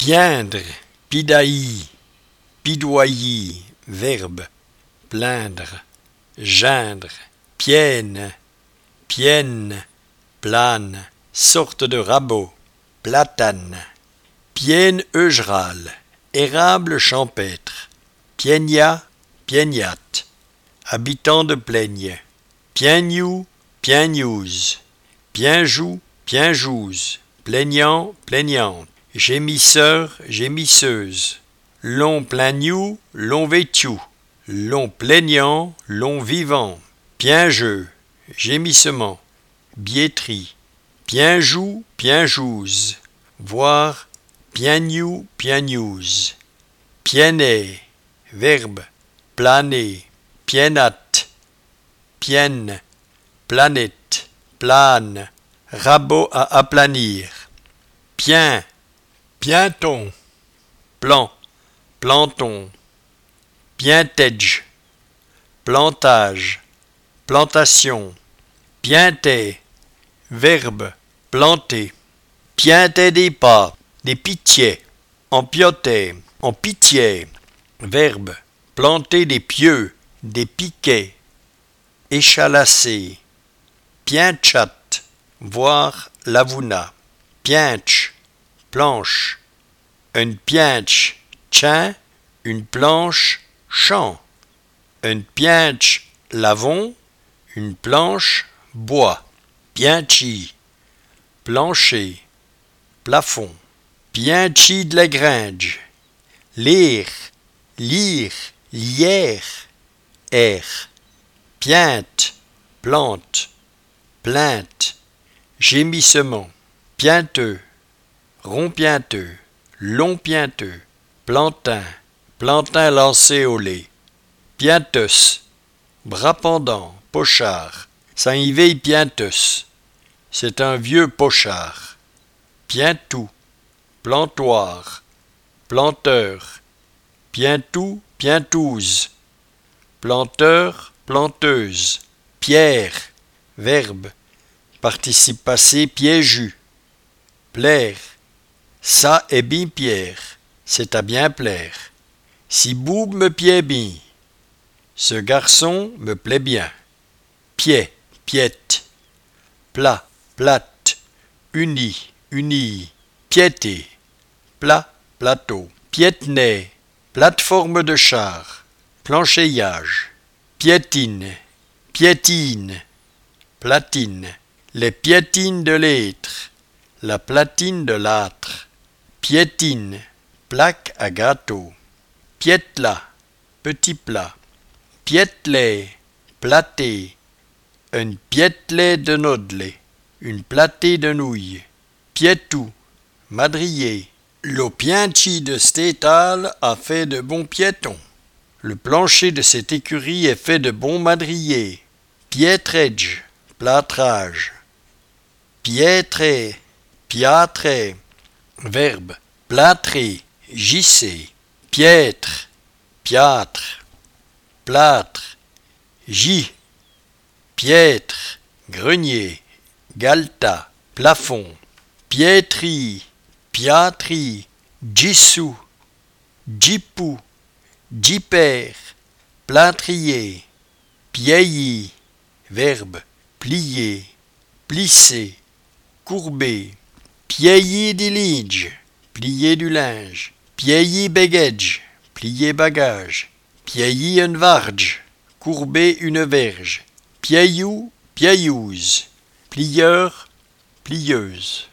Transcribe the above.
Piindre, pidaillis, pidoyer, verbe, plaindre, geindre, pienne, pienne, plane, sorte de rabot, platane, pienne eugerale, érable champêtre, piegna, pieignate, habitant de plaigne, piennou, piennouse, pienjou, pienjouze, plaignant, plaignante, gémisseur, gémisseuse, long plaignou, long vêtu, long plaignant, long vivant, piengeux, gémissement, biétrie, pienjou, pienjouze, voire piennou, piennouze, piennet, verbe, planer, piennate, pienne, planète, plane, rabot à aplanir, pien, pienton, plan, planton, pientège, plantage, plantation, pientet, verbe, planter, pientet des pas, des pitiés, empiotet, en pitié, verbe, planter des pieux, des piquets, échalasser, pientchat, voir lavouna, pienche, planche, une pienche, tien, une planche, champ, une pienche, lavon, une planche, bois, pienchi, plancher, plafond, pienchi de la gringe, lire, lire, lière, air, piinte, plante, plainte, gémissement, pienteux, rond-pienteux, long-pienteux, plantain, plantain lancé au lait, pienteus, bras pendant, pochard, ça y veille pienteus, c'est un vieux pochard, pientou, plantoir, planteur, pientou, pientouze, planteur, planteuse, pierre, verbe, participe passé piéju, plaire, ça est bien pierre, c'est à bien plaire, si Boub me plaît bien, ce garçon me plaît bien, pied, piète, plat, plate, uni, unie, piété, plat, plateau, piétenet, plateforme de char, planchéiage, piétine, piétine, platine, les piétines de l'être, la platine de l'âtre, piétine, plaque à gâteau, piétela, petit plat, piételet, platé, une piételet de nodelé, une platée de nouilles, piétou, madrier, le pienchi de cet étal a fait de bons piétons. Le plancher de cette écurie est fait de bons madriers. Piétredge, plâtrage. Piétrer, piâtrer. Verbe, plâtrer, gisser. Piètre, piâtre. Plâtre, gis. Piètre, grenier. Galta, plafond. Piétrie, piâtrie. Gissou, gipou. Dipère, plâtrier, piaillis, verbe, plier, plisser, courber, piaillis des lidges, plier du linge, piaillis baggage, plier bagage, piaillis une varge, courber une verge, piaillou, piaillouse, plieur, plieuse.